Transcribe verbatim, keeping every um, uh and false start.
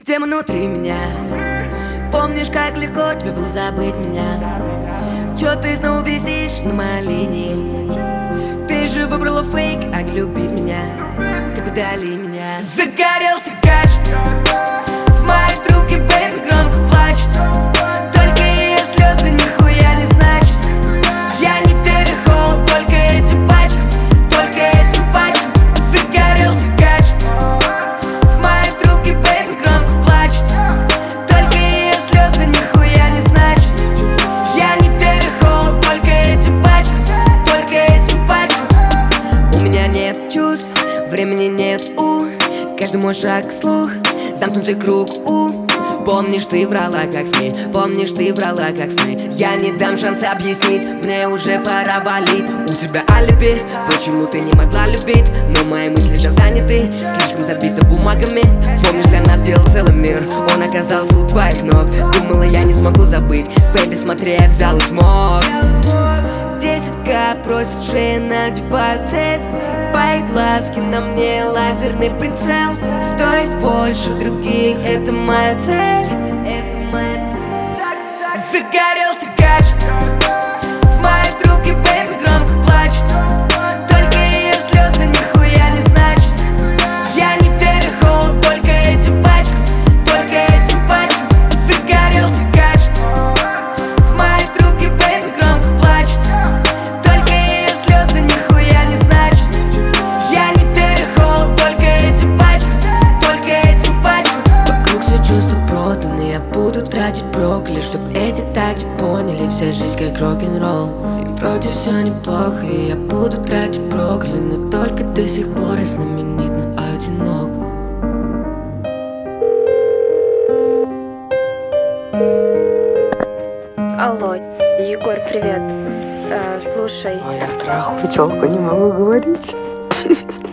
Где внутри меня? Помнишь, как легко тебе было забыть меня? Чё ты снова висишь на моей линии? Ты же выбрала фейк, а не любить меня. Так удали меня. Загорелся кашель в моей трубке, бэйби громко плачет. Только ее слезы нихуя не значат. Я не верю в холод, только этим пачкам, только этим пачкам. Загорелся кашель в моей трубке, бэйби громко плачет. Только ее слезы нихуя не значат. Я не верю в холод, только этим пачкам, только этим пачкам. У меня нет чувств, времени нет, у каждый мой шаг слух, замкнутый круг, у помнишь, ты врала как СМИ, помнишь, ты врала как сны. Я не дам шанса объяснить, мне уже пора валить. У тебя алиби, почему ты не могла любить? Но мои мысли сейчас заняты, слишком забиты бумагами. Помнишь, для нас делал целый мир, он оказался у твоих ног. Думала, я не смогу забыть, бэйби, смотри, я взял и смог. Десять ка просит шеи, надевают цепь. Твои глазки на мне лазерный прицел. Стоит больше других, это моя цель. Это моя цель. Загорелся кашель в моей трубке, бэйби громко плачет. Только ее слезы нихуя не значат. Я не верю в холод, только этим пачкам, только этим пачкам. Загорелся кашель в моей трубке, бэйби громко плачет. Только ее слезы нихуя не значат. Я не верю в холод, только этим пачкам, только этим пачкам. Вокруг все чувства проданы, я буду тратить брокколи, чтоб эти тати поняли, вся жизнь как рок-н-ролл. И вроде все неплохо, и я буду тратить брокколи, но только до сих пор я знаменит, но одинок. Алло, Егор, привет. Э, слушай. Ой, я трахаю телку, не могу говорить.